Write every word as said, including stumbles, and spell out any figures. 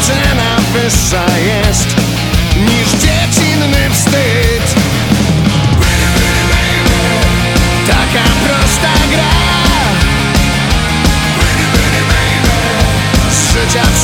cena wyższa jest niż dziecinny wstyd. Taka prosta gra z życia.